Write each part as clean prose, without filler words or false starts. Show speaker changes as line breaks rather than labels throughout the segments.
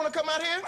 wanna come out here?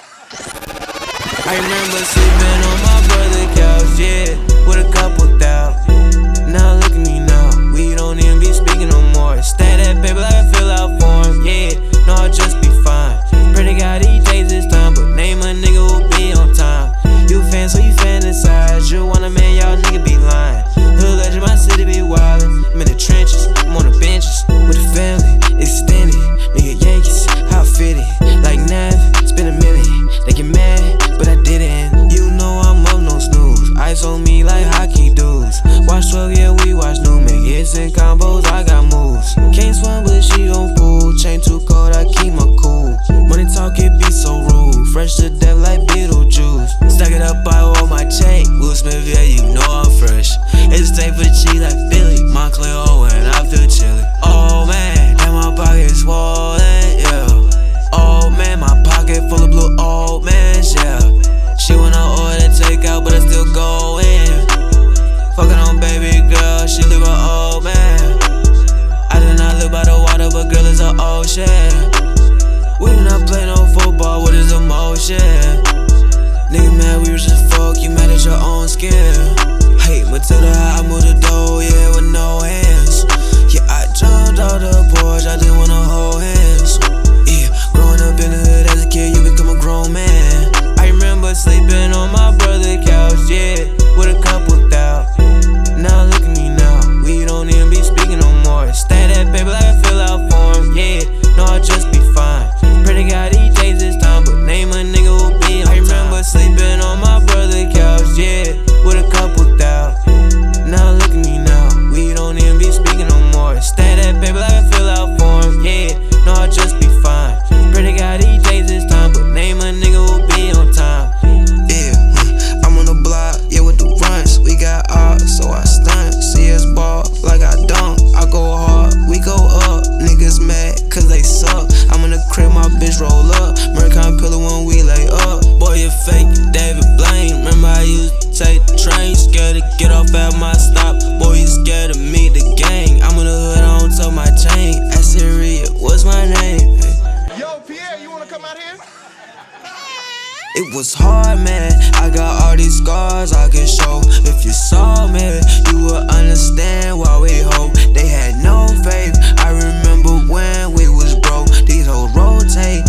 I remember sleeping on my brother's couch, yeah, with a couple thousand. Now look at me now, we don't even be speaking no more. Stay that paper like I fill out for him, yeah, no, I'll just be fine. Pray to God he takes his time, but name a nigga who'll be on time. You fan, so you fantasize, you want a man, y'all nigga be lying. Hood legend, my city be wildin', I'm in the trenches, I'm on the benches, with the family, extended. Nigga Yankees, how fitted, like Nav, spend $1 million. They get mad, but I didn't. You know I'm up, no snooze. Ice on me like hockey dudes. Watch 12, yeah, we watch new. Make hits and combos, I got moves. Can't swim, but she on pool. Chain too cold, I keep my cool. Money talk, it be so rude. Fresh to death like Beetlejuice. Stack it up, I hold my check. Will Smith, yeah, you know I'm fresh. It's take for the cheese like Philly. Montclair, oh, and I feel chilly. Oh man, and my pocket's swollen, yeah. Oh man, my pocket full of blue old mans, yeah. She wanna order takeout, but I still go in. Fucking on baby girl, she live an old man. I do not live by the water, but girl is an ocean. We do not play no football, what is emotion? Nigga mad, we was just fuck, you mad at your own skin. Hey, Matilda, I moved the door, yeah, with no hands. Yeah, I jumped out the porch, I didn't wanna hold hands. Yeah, growing up in the hood as a kid, you become a grown man. I remember sleeping on my brother's couch, yeah, with a couple thousand. Now look at me now, we don't even be speaking no more. Stay that paper like I fill out for him, yeah, no, I'll just be fine. Pray to God he takes his time, but name a nigga who'll be on time. I remember sleeping on my brother's couch, yeah, with a couple thousand. Now look at me now, we don't even be speaking no more. Stay that paper like I fill out for him, yeah, no, I'll just be fine. Pray to God he takes his time, but name a nigga who'll be on time. Yeah, I'm on the block, yeah, with the runs. We got odds, so I stunt. See us ball like I dunk. I go hard, we go up. Niggas mad, cause they suck. I'm in the crib, my bitch roll up. Mercon pillow when we lay up. Boy, you fake, David Blaine. Remember I used to take the train. Scared to get off at my stop. Boy, you scared to meet the gang. I'm in the hood, I don't tell my chain. Assyria, what's my name?
Yo, Pierre, you wanna come out here?
It was hard, man. I got all these scars I can show. If you saw me, you would understand why we hope. They had no faith. I remember when we was broke. These hoes rotate,